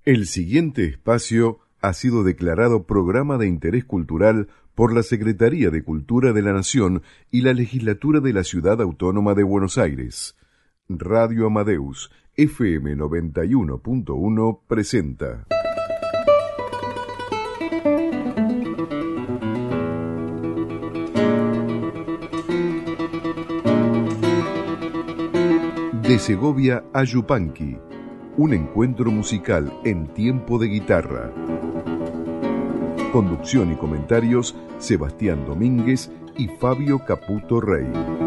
El siguiente espacio ha sido declarado Programa de Interés Cultural por la Secretaría de Cultura de la Nación y la Legislatura de la Ciudad Autónoma de Buenos Aires. Radio Amadeus, FM 91.1 presenta. De Segovia a Yupanqui, un encuentro musical en tiempo de guitarra. Conducción y comentarios, Sebastián Domínguez y Fabio Caputo Rey.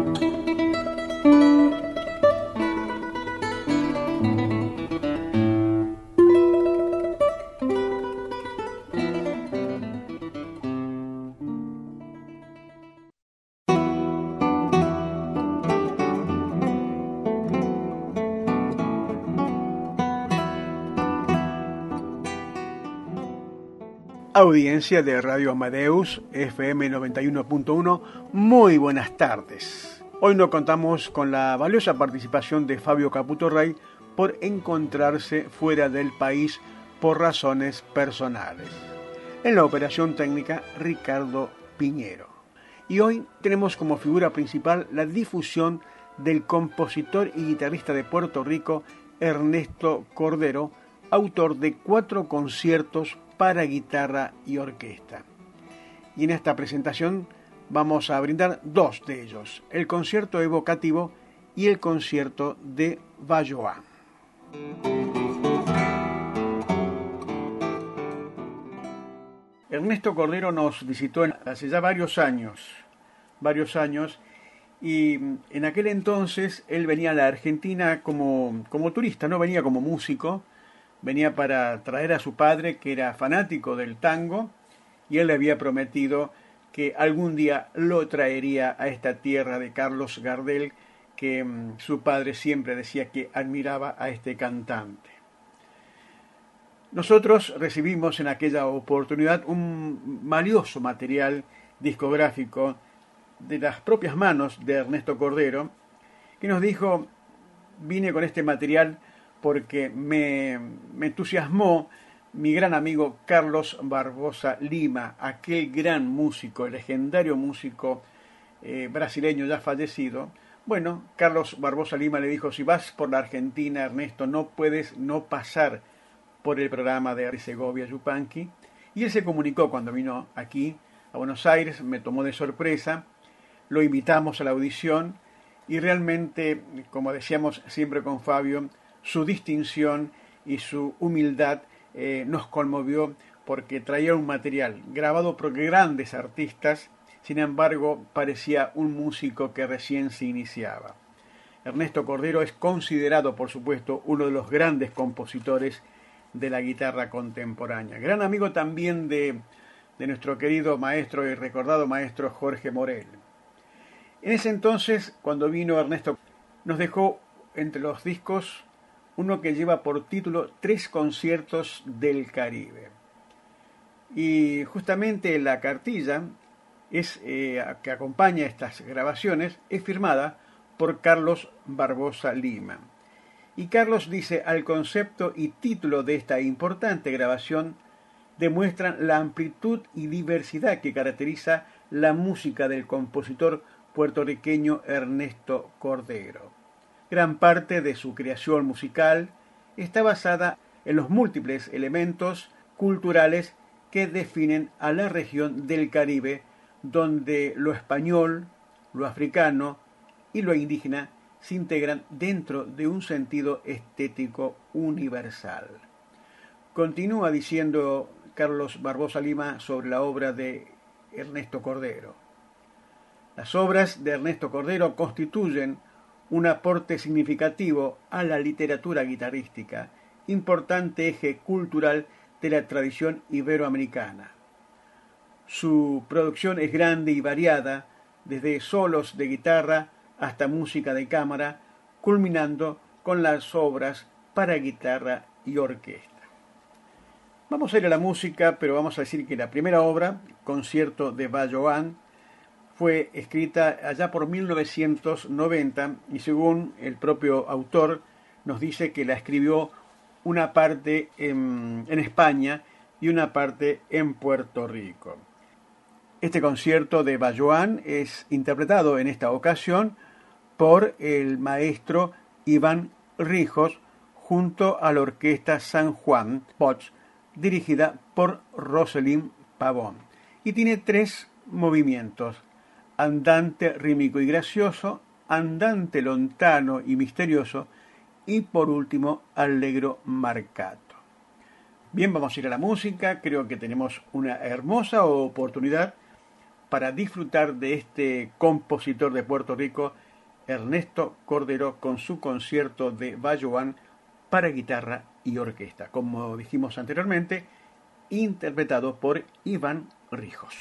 Audiencia de Radio Amadeus, FM 91.1, muy buenas tardes. Hoy no contamos con la valiosa participación de Fabio Caputo Rey por encontrarse fuera del país por razones personales. En la operación técnica, Ricardo Piñero. Y hoy tenemos como figura principal la difusión del compositor y guitarrista de Puerto Rico, Ernesto Cordero, autor de 4 conciertos para guitarra y orquesta. Y en esta presentación vamos a brindar 2 de ellos, el concierto evocativo y el concierto de Valloán. Ernesto Cordero nos visitó hace ya varios años, y en aquel entonces él venía a la Argentina como turista, no venía como músico. Venía para traer a su padre, que era fanático del tango, y él le había prometido que algún día lo traería a esta tierra de Carlos Gardel, que su padre siempre decía que admiraba a este cantante. Nosotros recibimos en aquella oportunidad un valioso material discográfico de las propias manos de Ernesto Cordero, que nos dijo: vine con este material porque me entusiasmó mi gran amigo Carlos Barbosa Lima, aquel gran músico, el legendario músico brasileño ya fallecido. Bueno, Carlos Barbosa Lima le dijo: si vas por la Argentina, Ernesto, no puedes no pasar por el programa de Segovia Yupanqui. Y él se comunicó cuando vino aquí a Buenos Aires, me tomó de sorpresa, lo invitamos a la audición y realmente, como decíamos siempre con Fabio, su distinción y su humildad nos conmovió, porque traía un material grabado por grandes artistas, sin embargo parecía un músico que recién se iniciaba. Ernesto Cordero es considerado, por supuesto, uno de los grandes compositores de la guitarra contemporánea. Gran amigo también de nuestro querido maestro y recordado maestro Jorge Morel. En ese entonces, cuando vino Ernesto, nos dejó entre los discos uno que lleva por título 3 conciertos del Caribe. Y justamente la cartilla que acompaña estas grabaciones es firmada por Carlos Barbosa Lima. Y Carlos dice: al concepto y título de esta importante grabación demuestran la amplitud y diversidad que caracteriza la música del compositor puertorriqueño Ernesto Cordero. Gran parte de su creación musical está basada en los múltiples elementos culturales que definen a la región del Caribe, donde lo español, lo africano y lo indígena se integran dentro de un sentido estético universal. Continúa diciendo Carlos Barbosa Lima sobre la obra de Ernesto Cordero. Las obras de Ernesto Cordero constituyen un aporte significativo a la literatura guitarrística, importante eje cultural de la tradición iberoamericana. Su producción es grande y variada, desde solos de guitarra hasta música de cámara, culminando con las obras para guitarra y orquesta. Vamos a ir a la música, pero vamos a decir que la primera obra, Concierto de Valloán, fue escrita allá por 1990 y según el propio autor nos dice que la escribió una parte en España y una parte en Puerto Rico. Este concierto de Bajoán es interpretado en esta ocasión por el maestro Iván Rijos junto a la orquesta San Juan Bosch, dirigida por Rosalind Pavón. Y tiene 3 movimientos: andante rítmico y gracioso, andante lontano y misterioso, y por último, allegro marcato. Bien, vamos a ir a la música. Creo que tenemos una hermosa oportunidad para disfrutar de este compositor de Puerto Rico, Ernesto Cordero, con su concierto de Bajoán para guitarra y orquesta, como dijimos anteriormente, interpretado por Iván Rijos.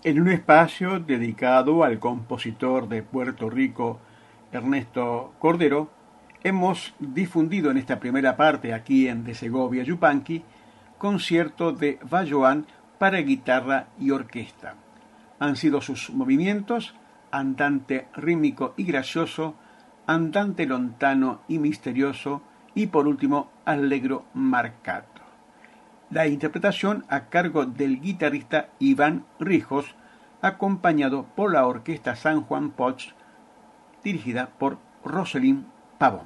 En un espacio dedicado al compositor de Puerto Rico, Ernesto Cordero, hemos difundido en esta primera parte, aquí en De Segovia Yupanqui, concierto de Valloán para guitarra y orquesta. Han sido sus movimientos andante rítmico y gracioso, andante lontano y misterioso, y por último allegro marcato. La interpretación a cargo del guitarrista Iván Rijos, acompañado por la orquesta San Juan Potts, dirigida por Roselín Pavón.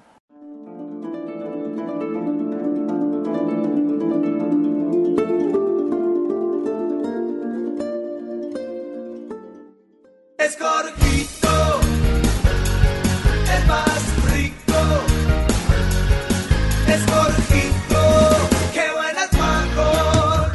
Escorquito, el más rico. Escorquito, qué buenas mango.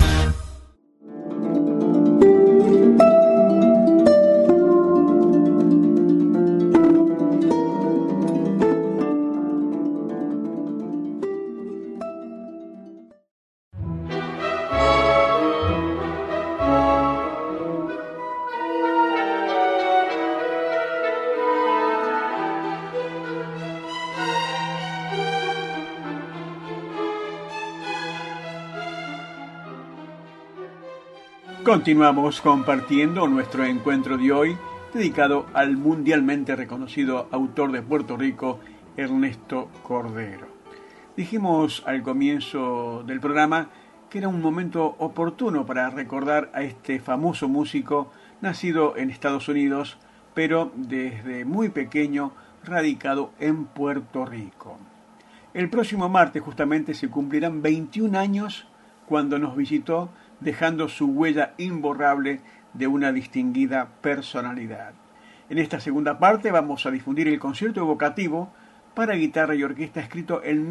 Continuamos compartiendo nuestro encuentro de hoy, dedicado al mundialmente reconocido autor de Puerto Rico, Ernesto Cordero. Dijimos al comienzo del programa que era un momento oportuno para recordar a este famoso músico nacido en Estados Unidos, pero desde muy pequeño radicado en Puerto Rico. El próximo martes justamente se cumplirán 21 años cuando nos visitó, dejando su huella imborrable de una distinguida personalidad. En esta segunda parte vamos a difundir el concierto evocativo para guitarra y orquesta escrito en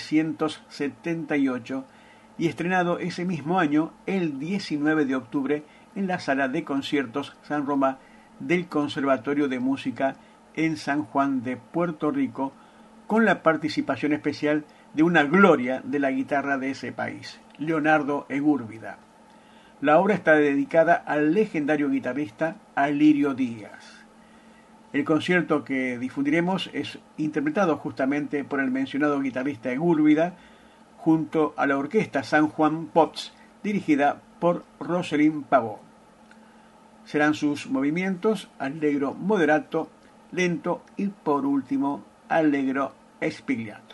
1978 y estrenado ese mismo año, el 19 de octubre, en la Sala de Conciertos San Román del Conservatorio de Música en San Juan de Puerto Rico, con la participación especial de una gloria de la guitarra de ese país, Leonardo Egúrbida. La obra está dedicada al legendario guitarrista Alirio Díaz. El concierto que difundiremos es interpretado justamente por el mencionado guitarrista Egúrbida junto a la orquesta San Juan Potts, dirigida por Roselín Pavón. Serán sus movimientos allegro moderato, lento y por último allegro spigliato.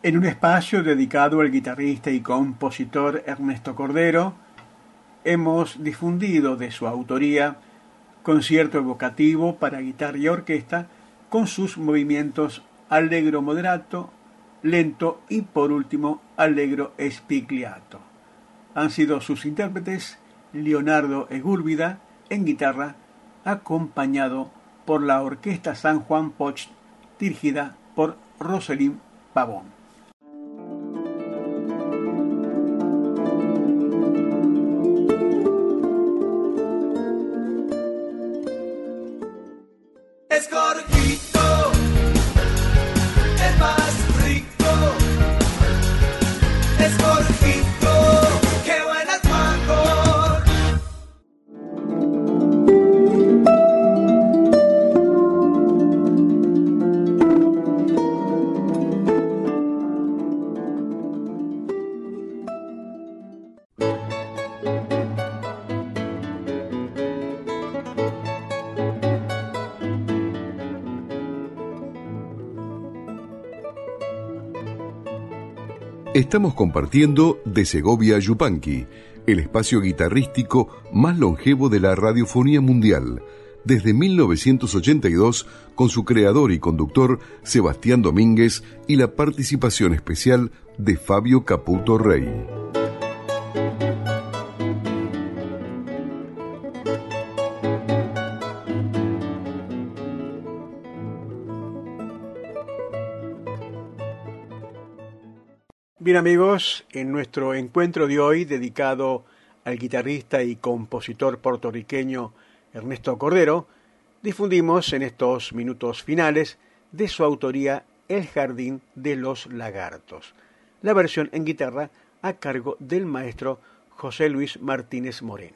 En un espacio dedicado al guitarrista y compositor Ernesto Cordero, hemos difundido de su autoría concierto evocativo para guitarra y orquesta con sus movimientos allegro moderato, lento y por último allegro spigliato. Han sido sus intérpretes Leonardo Egúrbida en guitarra, acompañado por la Orquesta San Juan Poch, dirigida por Rosalind Pavón. Escorquito, el más rico. Escorquito, qué buenas mango. Estamos compartiendo De Segovia a Yupanqui, el espacio guitarrístico más longevo de la radiofonía mundial, desde 1982, con su creador y conductor Sebastián Domínguez y la participación especial de Fabio Caputo Rey. Bien amigos, en nuestro encuentro de hoy dedicado al guitarrista y compositor puertorriqueño Ernesto Cordero, difundimos en estos minutos finales de su autoría El Jardín de los Lagartos, la versión en guitarra a cargo del maestro José Luis Martínez Moreno.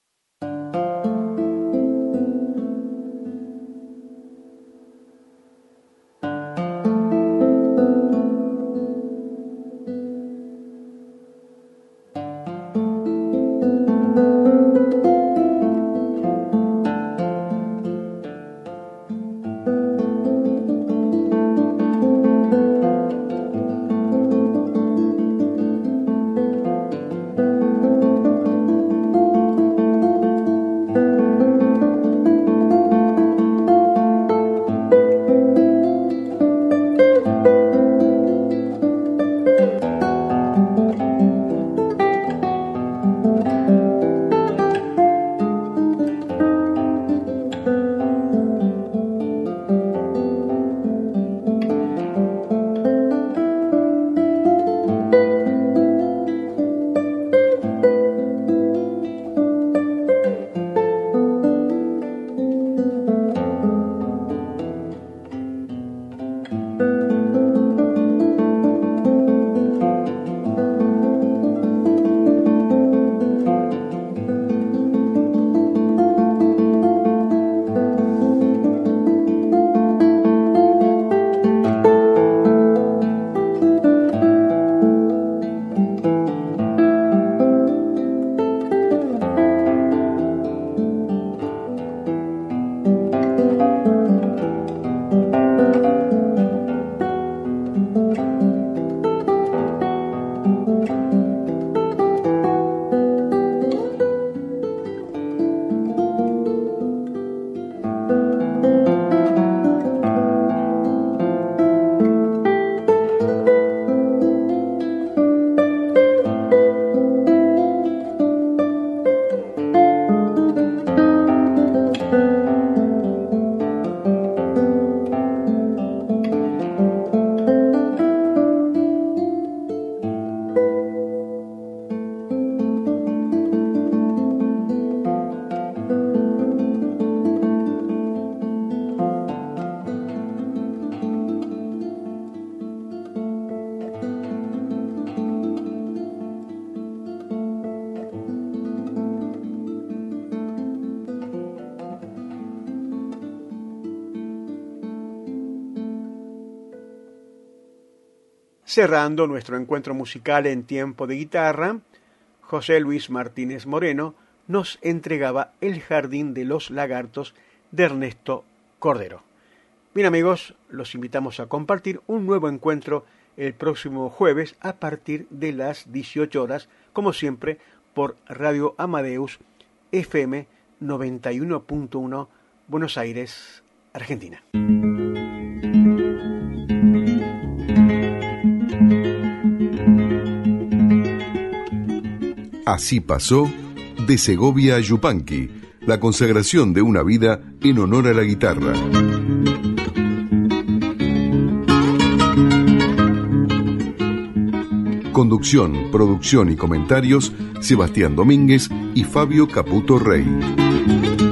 Cerrando nuestro encuentro musical en tiempo de guitarra, José Luis Martínez Moreno nos entregaba El Jardín de los Lagartos de Ernesto Cordero. Bien amigos, los invitamos a compartir un nuevo encuentro el próximo jueves a partir de las 18 horas, como siempre, por Radio Amadeus FM 91.1, Buenos Aires, Argentina. Así pasó de Segovia a Yupanqui, la consagración de una vida en honor a la guitarra. Conducción, producción y comentarios, Sebastián Domínguez y Fabio Caputo Rey.